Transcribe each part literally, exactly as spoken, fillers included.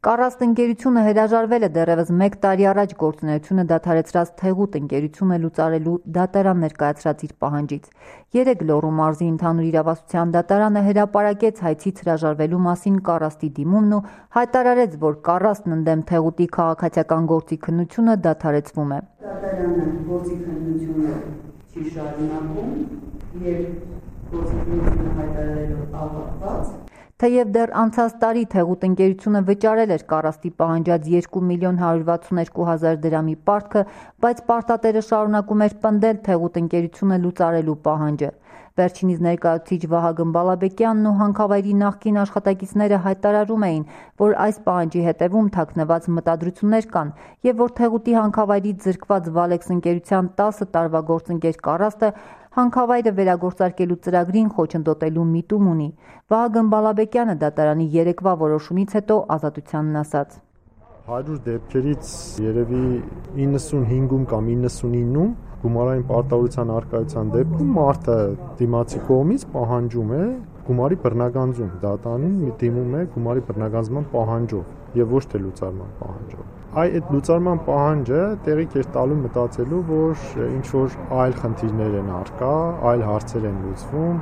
Կարաստ ընկերությունը հրաժարվել է դեռևս մեկ տարի առաջ գործունեությունը դադարեցրած Թեղուտ ընկերությունը լուծարելու դատարան ներկայացրած իր պահանջից։ Երեկ Լոռու մարզի ընդհանուր իրավասության դատարանը հրապարակեց հայցից հրաժարվելու մասին Կարաստի դիմումն ու հայտարարեց, որ Կարաստն ընդդեմ Թեղուտի քաղաքացիական գործի քննությունը դադարեցվում է։ Դատարանը գործի քննությունը չի շարունակում եւ գործի քննությունը հայտարարելով ավարտված։ Թեև դեռ անցած տարի Թեղուտ ընկերությունը վճարել էր Կարաստի պահանջած երկու միլիոն հարյուր վաթսունեքու հազար դրամի պարտքը, բայց պարտատերը շարունակում էր պնդել Թեղուտ ընկերությունը լուծարելու պահանջը։ Վերջինիս ներկայացուցիչ Վահագն Բալաբեկյանն ու հանքավայրի նախկին աշխատակիցները հայտարարում էին, որ այս պահանջի հետևում թաքնված մտադրություններ կան եւ որ Թեղուտի հանքավայրից զրկված Վալեքս ընկերության տասը տարվա գործընկեր Կարաստը հանքավայրը վերագործարկելու ծրագրին խոչընդոտելու միտում ունի։ Վահագն Բալաբեկյանը դատարանի երեկվա որոշումից հետո Ազատությանն ասաց. հարյուր դեպքերից երևի իննսունհինգում կամ իննսունիննում գումարային պարտավորության արկայության դեպքում մարդը դիմացի կողմից պահանջում է գումարի բռնագանձում, դատարանին դիմում է գումարի բռնագանձման պահանջով եւ ոչ թե լուծարման պահանջով։ Այ այդ լուծարման պահանջը տեղի կեր տալու մտածելու, որ ինչ որ այլ խնդիրներ են առկա, այլ հարցեր են լուծվում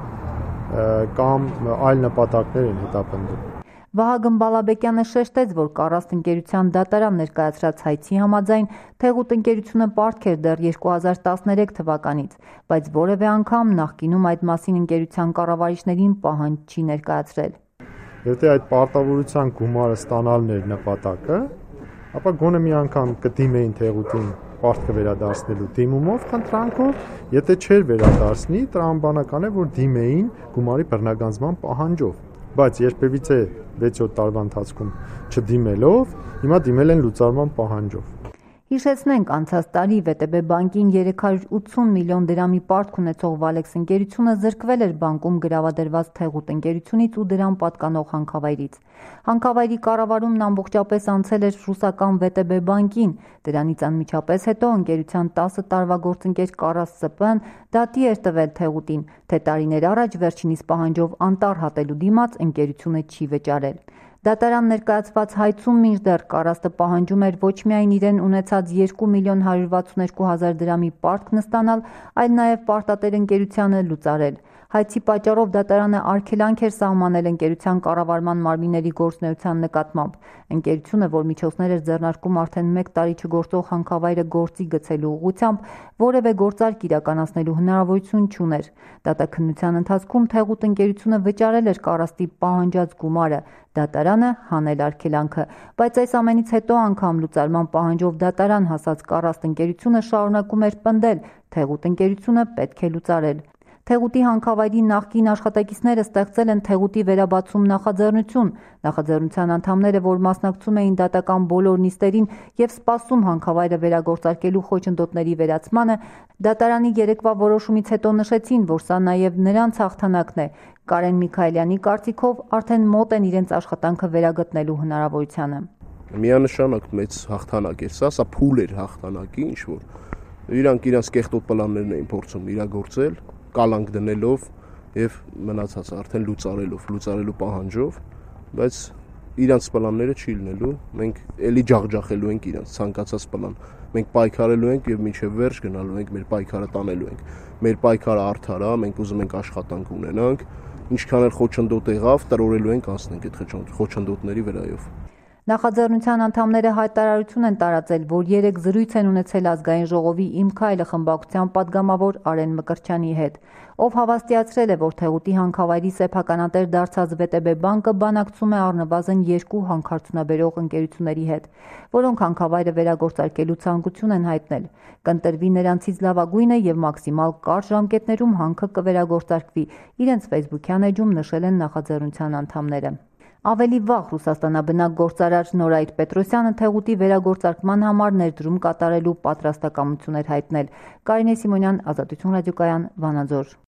կամ այլ նպատակներ են հետապնդում։ Վահագն Բալաբեկյանը շեշտեց, որ Կարաստ ընկերության դատարան ներկայացրած հայցի համաձայն Թեղուտ ընկերությունը պարտք էր դեռ երկու հազար տասներեք թվականից, բայց որևէ անգամ նախկինում այդ մասին ընկերության կառավարիչներին պահանջ չի ներկայացրել։ Եթե այդ պարտավորության գումարը ստանալն էր նպատակը, ապա գոնե մի անգամ կդիմեին Թեղուտին պարտքը վերադարձնելու դիմումով, խնդրանքով, եթե չէր վերադարձնի, տրամաբանական է, որ դիմեին գումարի բռնագանձման պահանջով, բայց երբևիցե վեց-յոթ տարվա ընթացքում չդիմելով, հիմա դիմել են լուծարման պահանջով։ Հիշեցնենք, անցած տարի ՎՏԲ բանկին երեք հարյուր ութսուն միլիոն դրամի պարտք ունեցող Վալեքս ընկերությունը զրկվել էր բանկում գրավադրված Թեղուտ ընկերությունից ու դրան պատկանող հանքավայրից։ Հանքավայրի կառավարումն ամբողջապես անցել էր ռուսական ՎՏԲ բանկին, դրանից անմիջապես հետո ընկերության տասը տարվա գործընկեր Կարաստ ՍՊԸ-ն դատի էր տվել Թեղուտին, թե տարիներ առաջ վերջինիս պահանջով անտառ հատելու դիմաց ընկերությունը չի վճարել։ Դատարան ներկայացված հայցում մինչդեռ Կարաստը պահանջում էր ոչ միայն իրեն ունեցած երկու միլիոն հարյուր վաթսունեքու հազար դրամի պարտքն ստանալ, այլ նաև պարտատեր ընկերությանը լուծարել։ Հայցի պատճառով դատարանը արգելանք էր սահմանել ընկերության կառավարման մարմինների գործունեության նկատմամբ։ Ընկերությունը, որ միջոցներ էր ձեռնարկում արդեն մեկ տարի չգործող հանքավայրը գործի գցելու ուղղությամբ, որևէ գործարք իրականացնելու հնարավորություն չուներ։ Դատաքննության ընթացքում Թեղուտ ընկերությունը վճարել էր Կարաստի պահանջած գումարը, դատարանը հանել արգելանքը, բայց այս ամենից հետո անգամ լուծարման պահանջով դատարան հասած Կարաստ ընկերությունը շարունակում էր պնդել, Թեղուտ ընկերությունը պետք է լուծարել։ Թեղուտի հանքավայրի նախկին աշխատակիցները ստեղծել են Թեղուտի վերաբացում նախաձեռնություն։ Նախաձեռնության անդամները, որ մասնակցում էին դատական բոլոր նիստերին եւ սպասում հանքավայրը վերագործարկելու խոչընդոտների վերացմանը, դատարանի երեկվա որոշումից հետո նշեցին, որ սա նաեւ նրանց հաղթանակն է։ Կարեն Միքայելյանի կարծիքով արդեն մոտ են իրենց աշխատանքը վերագտնելու հնարավորությանը։ Միանշանակ մեծ հաղթանակ էր սա, սա փուլ էր հաղթանակի, ինչ որ իրանք իրանք կեղտոտ պլաններն էին փորձում իրագործել, կալանք դնելով եւ մնացածը արդեն լուծարելով, լուծարելու պահանջով, բայց իրանց պլանները չի լինելու, մենք էլի ջախջախելու ենք իրանց ցանկացած պլան։ Մենք պայքարելու ենք եւ մինչեւ վերջ գնալու ենք, մեր պայքարը տանելու ենք։ Մեր պայքարը արդար է, մենք ուզում ենք աշխատանք ունենանք, ինչքան էլ խոչընդոտ եղավ, տրորելու ենք անցնենք այդ խոչընդոտների վրայով։ Նախաձեռնության անդամները հայտարարություն են տարածել, որ երեք զրույց են ունեցել Ազգային ժողովի «Իմ քայլը» խմբակցության падգամավոր Արեն Մկրտչյանի հետ, ով հավաստիացրել է, որ Թեղուտի հանքավայրի սեփականատեր դարձած ՎՏԲ բանկը բանակցում է առնվազն երկու հանքարդյունաբերող ընկերությունների հետ, որոնք հանքավայրը վերագործարկելու ցանկություն են հայտնել։ Կընտրվի նրանցից լավագույնը եւ մաքսիմալ կարճ ժամկետներում հանքը կվերագործարկվի, իրենց ֆեյսբուքյան էջում նշել են նախաձեռնության անդամները։ Ավելի վաղ Ռուսաստանաբնակ գործարար Նորայր Պետրոսյանը Թեղուտի վերագործարկման համար ներդրում կատարելու պատրաստակամություն էր հայտնել։ Կարինե Սիմոնյան, Ազատություն ռադիոկայան, Վանաձոր։